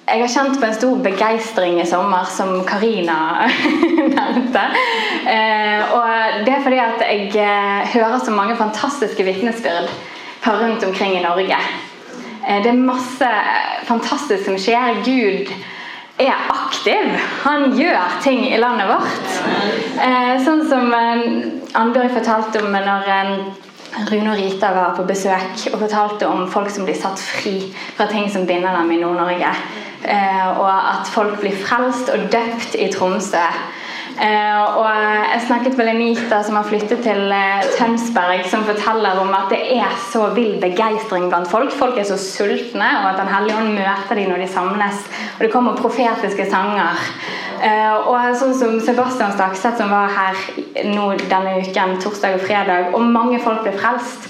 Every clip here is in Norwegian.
Jeg har kjent på en stor begeistring I sommer, som Karina nevnte. Og det fordi at jeg hører så mange fantastiske vitnesbyrd fra rundt omkring I Norge. Det masse fantastisk som skjer. Gud aktiv. Han gjør ting I landet vårt. Sånn som Annbjørg fortalte om når Rune og Rita var på besøk og fortalte om folk som blir satt fri fra ting som binder dem I Nord-Norge. Og at folk blir frelst og døpt I Tromsø. Og jeg snakket med Lenita som har flyttet til Tønsberg, som forteller om at det så vill begeistring blant folk. Folk så sultne, og at den hellige ånd møter dem når de samles. Og det kommer profetiske sanger. Og sånn som Sebastian Stakset som var her nå denne uken, torsdag og fredag, og mange folk ble frelst.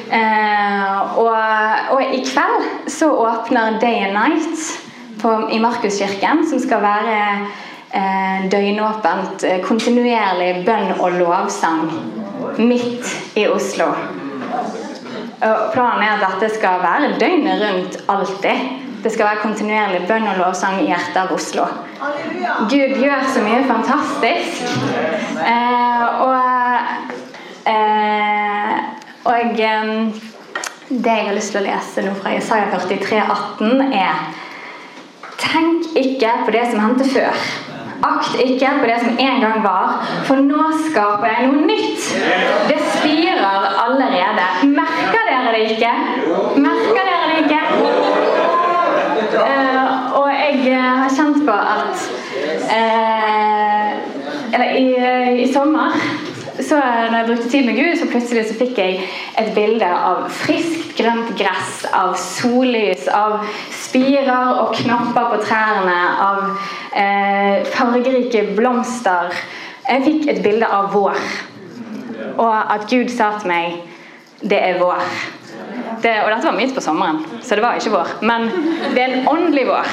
Og I kveld så åpner Day and Night I Markuskirken, som skal være døgnåpent, kontinuerlig bønn og lovsang midt I Oslo. Planen at dette skal være døgnet rundt alltid. Det skal være kontinuerlig bønn og lovsang I hjertet av Oslo. Gud gjør så mye fantastisk. Det jeg har lyst til å lese nå fra Jesaja 43:18 Tenk ikke på det som hendte før. Akt ikke på det som en gang var, for nå skaper jeg noe nytt. Det spirer allerede. Merker dere det ikke? Merker dere det ikke? Og jeg har kjent på at I sommer så når jeg brukte tid med Gud, så plutselig så fikk jeg et bilde av friskt grønt gress, av sollys, av spirer og knopper på trærne, av fargerike blomster. Jeg fikk et bilde av vår. Og at Gud sa til meg, det vår. Og dette var midt på sommeren, så det var ikke vår. Men det en åndelig vår.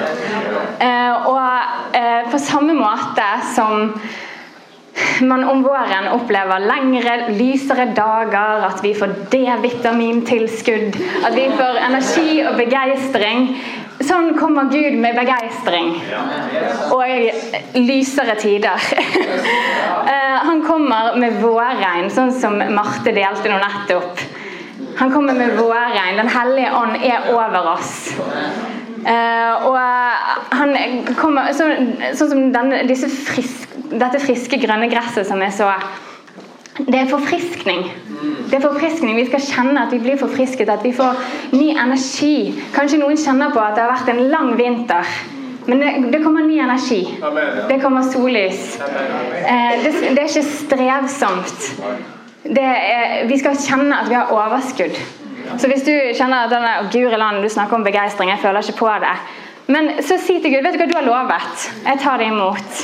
Og på samme måte som man om våren opplever lengre, lysere dager, at vi får D-vitamintilskudd, at vi får energi og begeistring. Sånn kommer Gud med begeistring og lysere tider. Han kommer med vårregn, sånn som Marte delte nå nettopp. Han kommer med vårregn, den hellige ånd over oss. Og han kommer sånn som dette friske grønne gresset som så det forfriskning. Det forfriskning. Vi skal kjenne at vi blir forfrisket, at vi får ny energi. Kanskje noen kjenner på at det har vært en lang vinter, men det kommer ny energi. Det kommer sollys. Det ikke strevsomt. Vi skal kjenne at vi har overskudd. Så hvis du kjenner at Guri land, du snakker om begeistring, jeg føler ikke på det. Men så si til Gud, vet du hva du har lovet? Jeg tar det imot.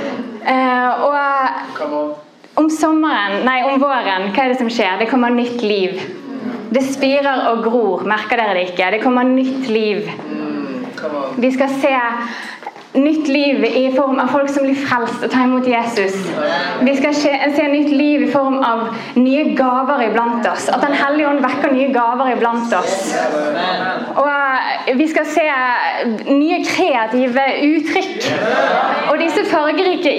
Og om våren, hva det som skjer? Det kommer nytt liv. Det spirer og gror, merker dere det ikke? Det kommer nytt liv. Vi skal se nytt liv I form av folk som blir frelst og tar imot Jesus. Vi skal se nytt liv I form av nye gaver iblant oss. At den hellige ånd vekker nye gaver iblant oss. Og vi skal se nye kreative uttrykk. Og disse fargerike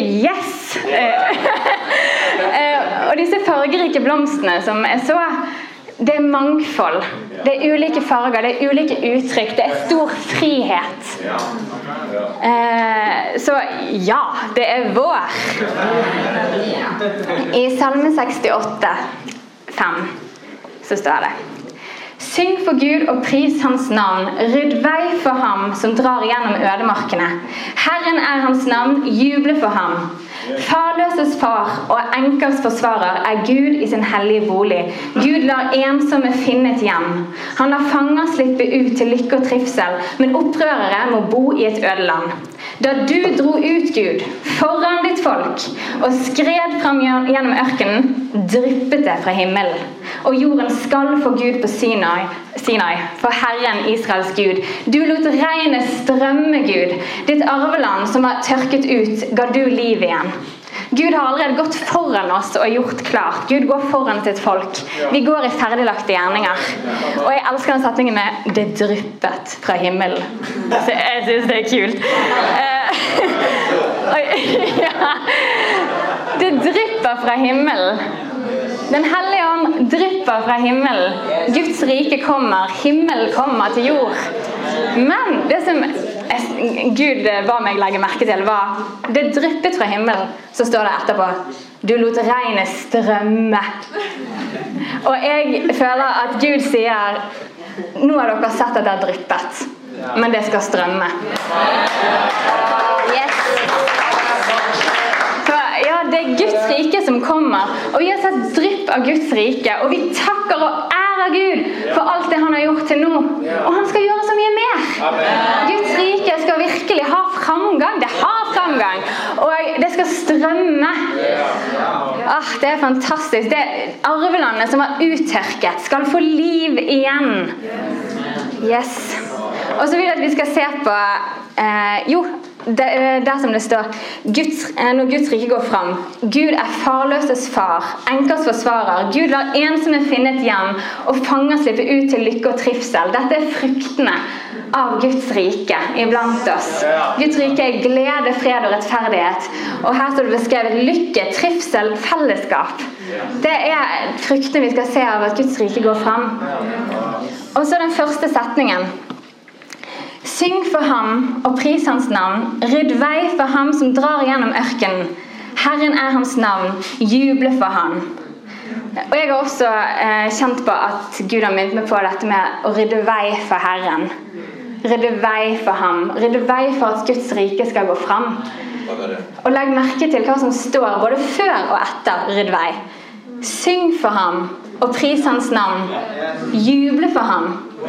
og disse fargerike blomstene som jeg så, det mangfold. Det ulike farger, det ulike uttrykk, det stor frihet. Så ja, det vår. I Salme 68:5 så står det: Syng for Gud og pris hans navn. Rydd vei for ham som drar gjennom ødemarkene. Herren hans navn, juble for ham. Farløses far og enkers forsvarer Gud I sin hellige bolig. Gud lar ensomme finne et hjem. Han lar fanger slippe ut til lykke og trivsel, men opprørere må bo I et ødeland. Da du dro ut, Gud, foran ditt folk, og skred frem gjennom ørkenen, dryppet det fra himmelen. Og jorden skal for Gud på Sinai, for Herren Israels Gud. Du lot regnet strømme, Gud. Ditt arveland som var tørket ut, ga du liv igjen. Gud har allerede gått foran oss og gjort klart. Gud går foran til et folk. Vi går i ferdiglagte gjerninger. Og jeg elsker den setningen med «det dryppet fra himmelen». Så jeg synes det kult. Ja. Det drypper fra himmelen. Den hellige ånd drypper fra himmelen. Guds rike kommer, himmelen kommer til jord. Men det som Gud ba meg legge merke til var det dryppet fra himmelen. Så står det etterpå du lot regnet strømme. Og jeg føler at Gud sier nå har dere sett at det har dryppet, men det skal strømme. Yes. Så ja, det er Guds rike som kommer, og vi har sett drypp av Guds rike, og vi takker og ærer Gud for alt det han har gjort til nå, og han skal gjøre så mye mer. Guds rike skal virkelig ha framgang. Det har framgang, og det skal strømme. Det er fantastisk. Det arvelandet som var uttørket skal få liv igjen. Yes. Og så vil jeg at vi skal se på der som det står når Guds rike går fram. Gud er farløses far, enkers forsvarer. Gud lar ensomme finne et hjem og fanger slippe ut til lykke og trivsel. Dette er fruktene av Guds rike iblant oss. Guds rike er glede, fred og rettferdighet. Og her står det beskrevet lykke, trivsel, fellesskap. Det er fruktene vi skal se av at Guds rike går fram. Og så den første setningen. Syng for ham og pris hans navn. Rydd vei for ham som drar gjennom ørkenen. Herren er hans navn. Juble for ham. Og jeg har også kjent på at Gud har minnet meg på dette med å rydde vei for Herren. Rydde vei for ham. Rydde vei for at Guds rike skal gå fram. Og legg merke til hva som står både før og etter rydd vei. Syng for ham og pris hans navn. Juble for ham.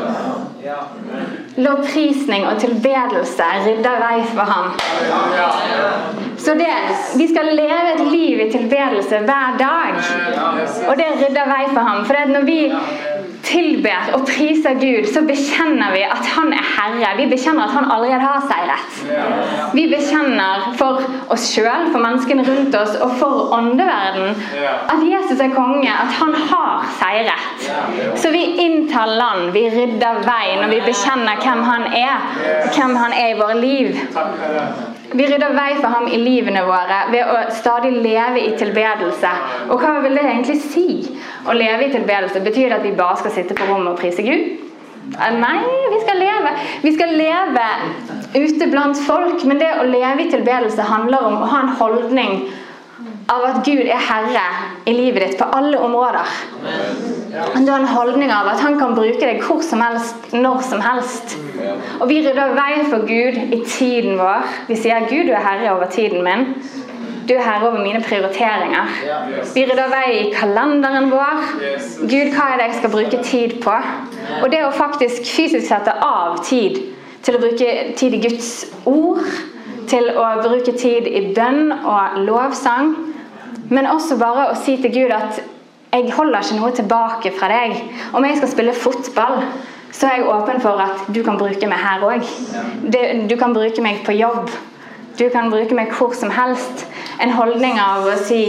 Lovprisning og tilbedelse rydder vei for ham. Så vi skal leve et liv i tilbedelse hver dag, og det rydder vei for ham. For når vi tilber og priser Gud, så bekjenner vi at han er Herre. Vi bekjenner at han allerede har seiret. Vi bekjenner for oss selv, for menneskene rundt oss og for åndeverden at Jesus er konge, at han har seiret. Så vi inntar land, vi rydder vei når vi bekjenner hvem han er i våre liv. Vi rydder vei for ham i livene våre ved å stadig leve i tilbedelse. Og hva vil det egentlig si å leve i tilbedelse? Betyr det at vi bare skal sitte på rommet og prise Gud? Nei, vi skal leve. Vi skal leve ute blant folk, men det å leve i tilbedelse handler om å ha en holdning av at Gud er Herre i livet ditt på alle områder. Du har en holdning av at han kan bruke deg hvor som helst, når som helst. Og vi rydder vei for Gud i tiden vår. Vi sier, Gud, du er Herre over tiden min. Du er Herre over mine prioriteringer. Vi rydder vei i kalenderen vår. Gud, hva er det jeg skal bruke tid på? Og det å faktisk fysisk sette av tid til å bruke tid i Guds ord, til å bruke tid i bønn og lovsang, men også bare å si til Gud at jeg holder ikke noe tilbake fra deg. Om jeg skal spille fotball, så er jeg åpen for at du kan bruke meg her også. Du kan bruke meg på jobb. Du kan bruke meg hvor som helst. En holdning av å si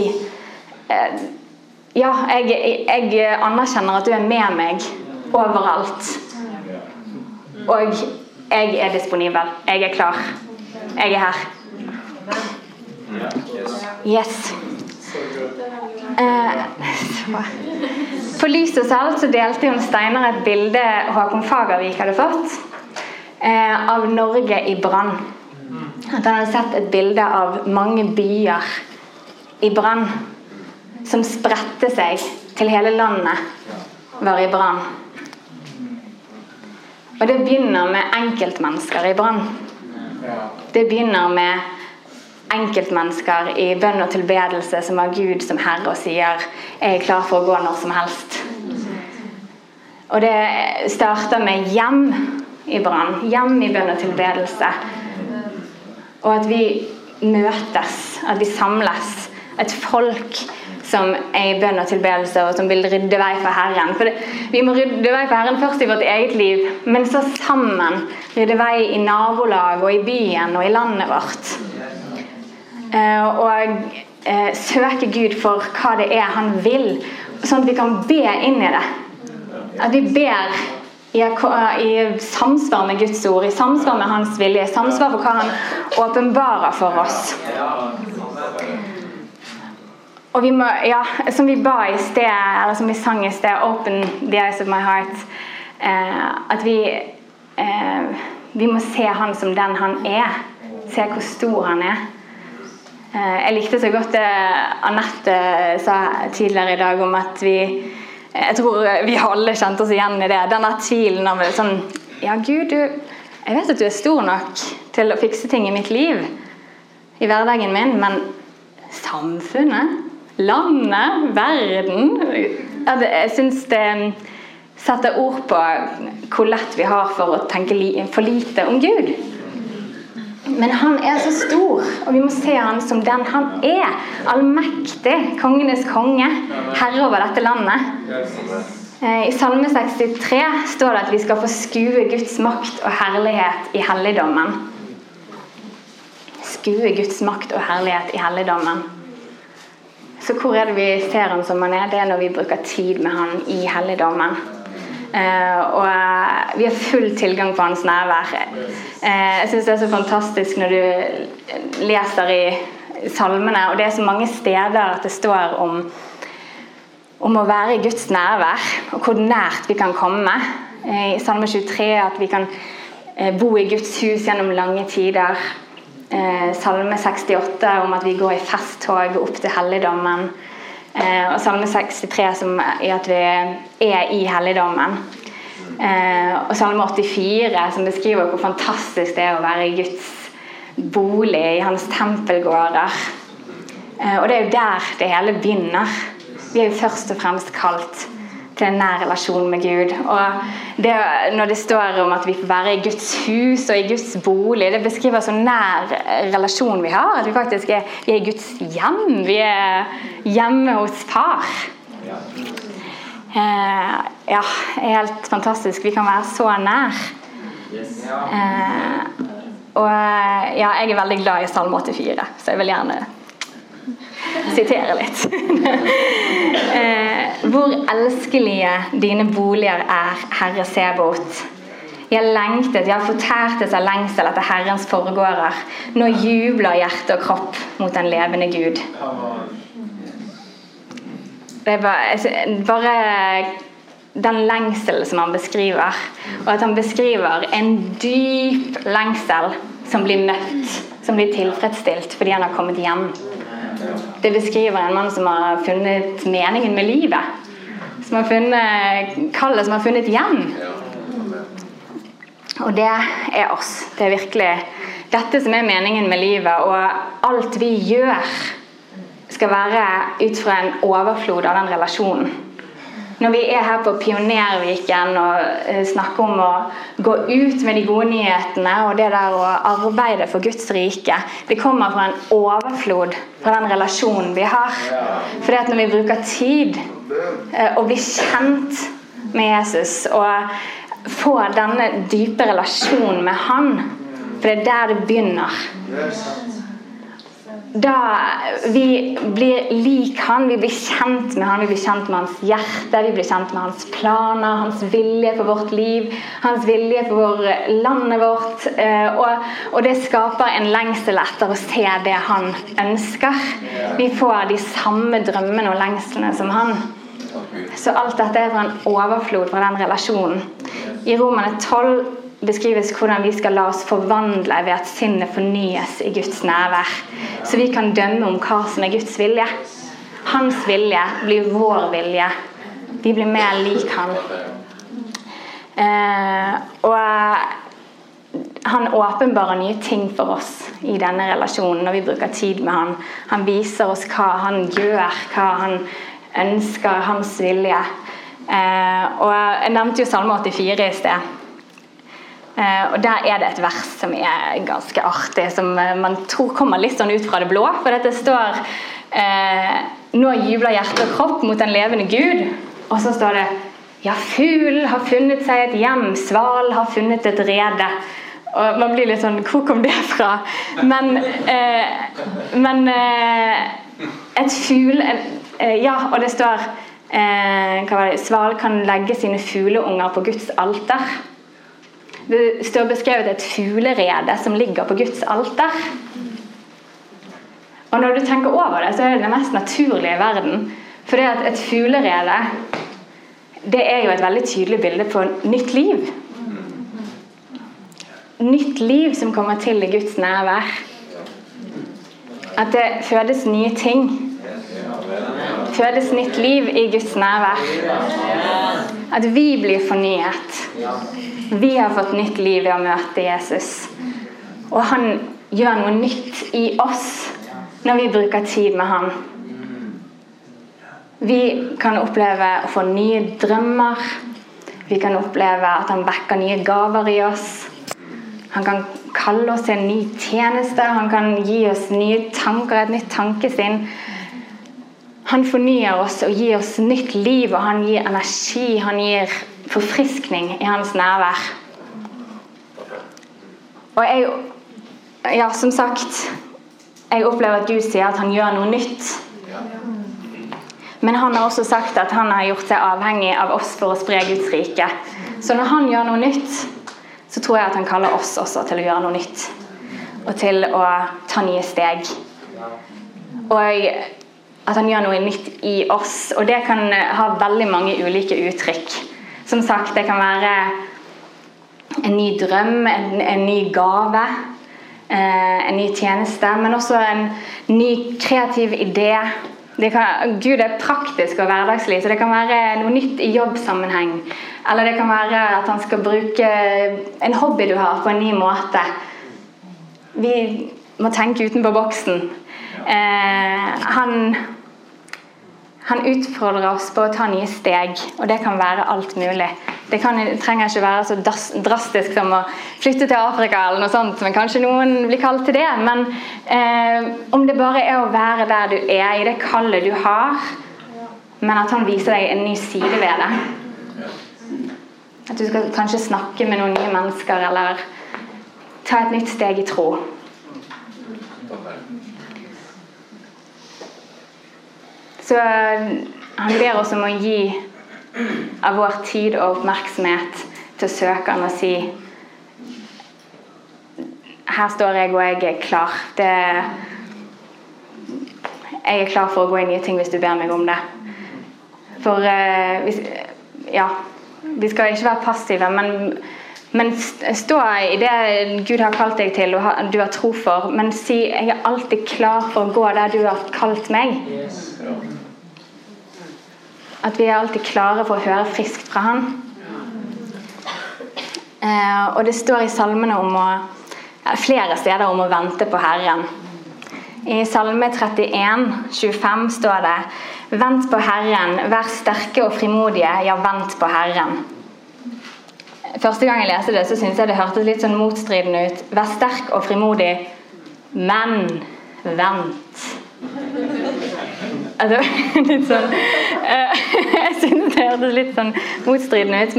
ja, jeg anerkjenner at du er med meg overalt. Og jeg er disponibel. Jeg er klar. Jeg er her. Yes. På Lys og Salt så delte Jon Steinar et bilde Håkon Fagervik hadde fått av Norge i brann. At han hadde sett et bilde av mange byer i brann som spredte seg til hele landet var i brann. Og det begynner med enkeltmennesker i brann. Det begynner med enkeltmennesker i bønn og tilbedelse som har Gud som Herre og sier jeg er klar for å gå når som helst. Og det starter med hjem i brann, hjem i bønn og tilbedelse. Og at vi møtes, at vi samles, et folk som er i bønn og tilbedelse og som vil rydde vei for Herren. For vi må rydde vei for Herren først i vårt eget liv, men så sammen rydde vei i nabolag og i byen og i landet vårt. Og søke Gud for hva det han vil, sånn at vi kan be inn i det. At vi ber i samsvar med Guds ord, i samsvar med hans vilje, i samsvar for hva han åpenbarer for oss. Og vi må, som vi ba i sted, eller som vi sang i sted, open the eyes of my heart, at vi må se han som den han se hvor stor han Jeg likte så godt det Annette sa tidligere i dag om at jeg tror vi alle kjente oss igjen i det, denne tvilen av sånn, ja Gud, jeg vet at du stor nok til å fikse ting i mitt liv, i hverdagen min, men samfunnet, landet, verden, jeg synes det setter ord på hvor lett vi har for å tenke for lite om Gud. Men han så stor, og vi må se han som den han allmektig, kongenes konge, herre over dette landet. I Salme 63 står det at vi skal få skue Guds makt og herlighet i helligdommen. Skue Guds makt og herlighet i helligdommen. Så hvor det vi ser han som han det når vi bruker tid med han i helligdommen. Og vi har full tilgang på hans nærvær. Jeg synes det så fantastisk når du leser i salmene, og det så mange steder at det står om å være i Guds nærvær, og hvor nært vi kan komme. I Salme 23 at vi kan bo i Guds hus gjennom lange tider. Salme 68 om at vi går i festtog opp til helligdommen. Og Salme 63 som at vi i helligdommen. Og Salme 84 som beskriver hvor fantastisk det å være i Guds bolig, i hans tempelgårder. Og det jo der det hele begynner. Vi jo først og fremst kalt til en nær relasjon med Gud. Og når det står om at vi får være i Guds hus og i Guds bolig, det beskriver så nær relasjon vi har, at vi faktisk vi i Guds hjem, vi hjemme hos far. Helt fantastisk, vi kan være så nær. Og jeg veldig glad i Salme 84, så jeg vil gjerne sitere litt. Hvor elskelige dine boliger Herre Sebot. Jeg lengtet, jeg fortærte seg lengsel etter Herrens forgårder. Nå jubler hjerte og kropp mot den levende Gud. Det bare den lengsel som han beskriver, og at han beskriver en dyp lengsel som blir møtt, som blir tilfredsstilt fordi han har kommet hjem. Det beskriver en mann som har funnet meningen med livet, som har funnet kallet, som har funnet hjem. Og det oss. Det virkelig dette som meningen med livet, og alt vi gjør skal være ut fra en overflod av den relasjonen. Når vi her på Pionerviken og snakker om å gå ut med de gode nyhetene og det der å arbeide for Guds rike, det kommer fra en overflod fra den relasjonen vi har. Fordi at når vi bruker tid og blir kjent med Jesus og får denne dype relasjonen med han, for det der det begynner, da vi blir lik han, vi blir kjent med han, vi blir kjent med hans hjerte, vi blir kjent med hans planer, hans vilje for vårt liv, hans vilje for landet vårt, og det skaper en lengsel etter å se det han ønsker. Vi får de samme drømmene og lengslene som han. Så alt dette fra en overflod fra den relasjonen. I Romerne 12 beskrives hvordan vi skal la oss forvandle ved at sinnet fornyes i Guds nærvær, så vi kan dømme om hva som Guds vilje. Hans vilje blir vår vilje. Vi blir mer lik han. Og han åpenbarer nye ting for oss i denne relasjonen når vi bruker tid med han. Han viser oss hva han gjør, hva han ønsker, hans vilje. Og jeg nevnte jo Salme 84 i sted. Og der det et vers som ganske artig, som man tror kommer litt sånn ut fra det blå, for dette står nå jubler hjerte og kropp mot den levende Gud, og så står det ja, fugl har funnet seg et hjem, sval har funnet et rede, og man blir litt sånn, hvor kom det fra? Men et fugl, og det står sval kan legge sine fugleunger på Guds alter. Det står beskrevet et fuglerede som ligger på Guds alter. Og når du tenker over det, så er det mest naturlige i verden. For det at et fuglerede, det er jo et veldig tydelig bilde på nytt liv. Nytt liv som kommer til i Guds nærvær. At det fødes nye ting. Fødes nytt liv i Guds nærvær. At vi blir fornyet. Vi har fått nytt liv ved å møte Jesus. Og han gjør noe nytt i oss når vi bruker tid med han. Vi kan oppleve å få nye drømmer. Vi kan oppleve at han vekker nye gaver i oss. Han kan kalle oss til en ny tjeneste. Han kan gi oss nye tanker, et nytt tankesinn. Han fornyer oss og gir oss nytt liv, og han gir energi, han gir forfriskning i hans nærvær. Og som sagt, jeg opplever at Gud sier at han gjør noe nytt. Men han har også sagt at han har gjort seg avhengig av oss for å spre Guds rike. Så når han gjør noe nytt, så tror jeg at han kaller oss også til å gjøre noe nytt. Og til å ta nye steg. Og at han gjør noe nytt i oss. Og det kan ha veldig mange ulike uttrykk. Som sagt, det kan være en ny drøm, en ny gave, en ny tjeneste, men også en ny kreativ idé. Gud er praktisk og hverdagslig, så det kan være noe nytt i jobbsammenheng. Eller det kan være at han skal bruke en hobby du har på en ny måte. Vi må tenke utenfor boksen. Han utfordrer oss på å ta nye steg, og det kan være alt mulig. Det trenger ikke være så drastisk som å flytte til Afrika eller noe sånt, men kanskje noen blir kalt til det. Men om det bare er å være der du er, i det kallet du har, men at han viser deg en ny side ved det. At du skal kanskje snakke med noen nye mennesker, eller ta et nytt steg i tro. Så han ber oss om å gi av vår tid og oppmerksomhet til å søke han og si: her står jeg, og jeg er klar. Jeg er klar for å gå i nye ting hvis du ber meg om det. For vi skal ikke være passive, men stå i det Gud har kalt deg til og du har tro for, men si: jeg er alltid klar for å gå der du har kalt meg. At vi er alltid klare for å høre friskt fra han. Og det står i salmene flere steder om å vente på Herren. I salme 31, 25 står det: vent på Herren, vær sterke og frimodige, ja, vent på Herren. Første gang jeg leste det, så synes jeg det hørtes litt sånn motstridende ut. Vær sterk og frimodig, men vent. Altså, litt sånn jeg synes det hørtes litt sånn motstridende ut,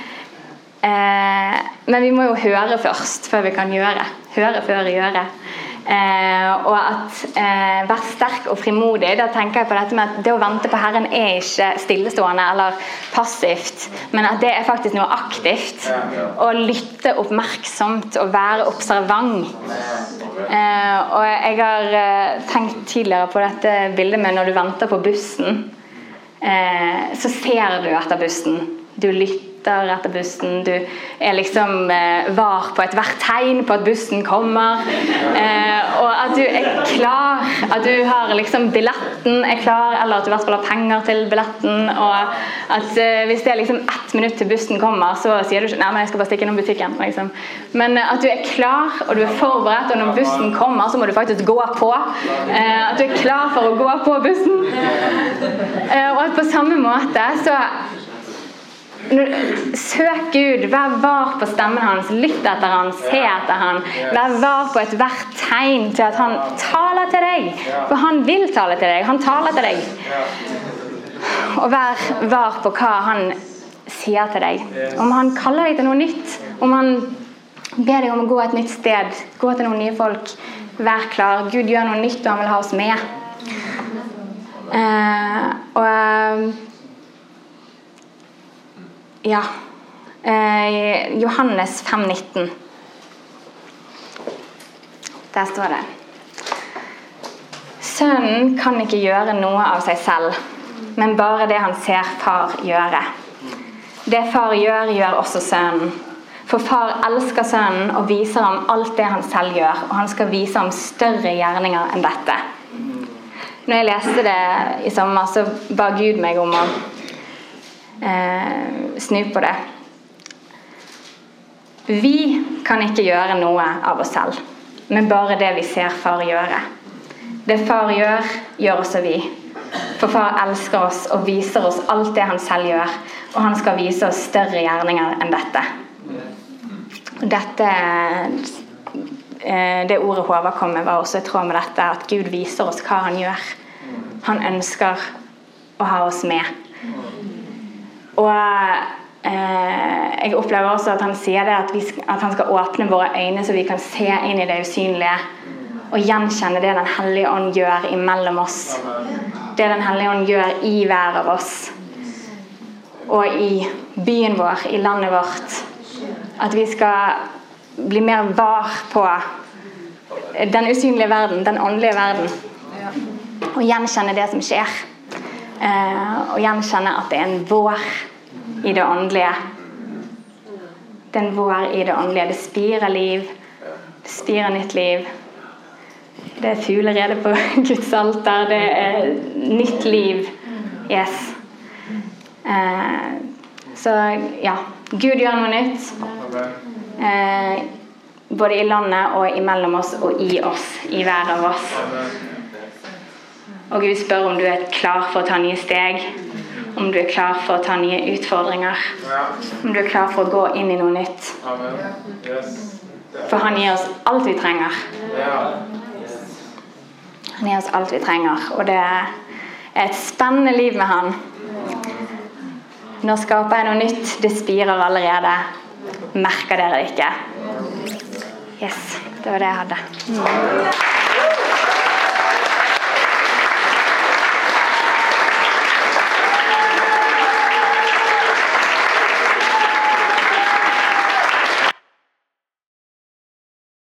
men vi må jo høre først før vi kan gjøre. Høre før gjøre. Og at være sterk og frimodig, da tenker jeg på dette med at det å vente på Herren er ikke stillestående eller passivt, men at det er faktisk noe aktivt. Å lytte oppmerksomt og være observant. Og jeg har tenkt tidligere på dette bildet med når du venter på bussen, så ser du etter bussen. Du lytter etter bussen, du er liksom var på et hvert tegn på at bussen kommer, og at du er klar, at du har liksom billetten er klar, eller at du i hvert fall har penger til billetten, og at hvis det er liksom 1 minutt til bussen kommer, så sier du ikke: nei, men jeg skal bare stikke innom butikken, liksom. Men at du er klar, og du er forberedt, og når bussen kommer, så må du faktisk gå på. At du er klar for å gå på bussen. Og at på samme måte så søk Gud, vær var på stemmen hans, lytt etter han, se etter han, vær var på et hvert tegn til at han taler til deg, for han vil tale til deg, han taler til deg. Og vær var på hva han sier til deg. Om han kaller deg til noe nytt, om han ber deg om å gå et nytt sted, gå til noen nye folk, vær klar. Gud gjør noe nytt, og han vil ha oss med. Johannes 5,19. Der står det: Sønnen kan ikke gjøre noe av seg selv, men bare det han ser far gjøre. Det far gjør, gjør også sønnen. For far elsker sønnen og viser ham alt det han selv gjør, og han skal vise ham større gjerninger enn dette. Når jeg leste det i sommer, så ba Gud meg om å snu på det. Vi kan ikke gjøre noe av oss selv, men bare det vi ser far gjøre. Det far gjør, gjør også vi. For far elsker oss og viser oss alt det han selv gjør, og han skal vise oss større gjerninger enn dette. Det ordet Håvard kom med var også i tråd med dette, at Gud viser oss hva han gjør. Han ønsker å ha oss med. Og jeg opplever også at han sier det, at han skal åpne våre øyne så vi kan se inn i det usynlige og gjenkjenne det Den Hellige Ånd gjør imellom oss. Det Den Hellige Ånd gjør i hver av oss. Og i byen vår, i landet vårt. At vi skal bli mer var på den usynlige verden, den åndelige verden. Og gjenkjenne det som skjer. Og gjenkjenne at det en vår i det åndelige. Det en vår i det åndelige. Det spirer liv. Det spirer nytt liv. Det fuglerede på Guds alter. Det nytt liv. Yes. Så ja, Gud gjør noe nytt. Både i landet og imellom oss og i oss, i hver av oss. Og Gud spør om du klar for å ta nye steg, om du klar for å ta nye utfordringer, om du klar for å gå inn i noe nytt. For han gir oss alt vi trenger. Han gir oss alt vi trenger, og det et spennende liv med han. Nå skaper jeg noe nytt, det spirer allerede. Merker dere det ikke? Yes, det var det jeg hadde.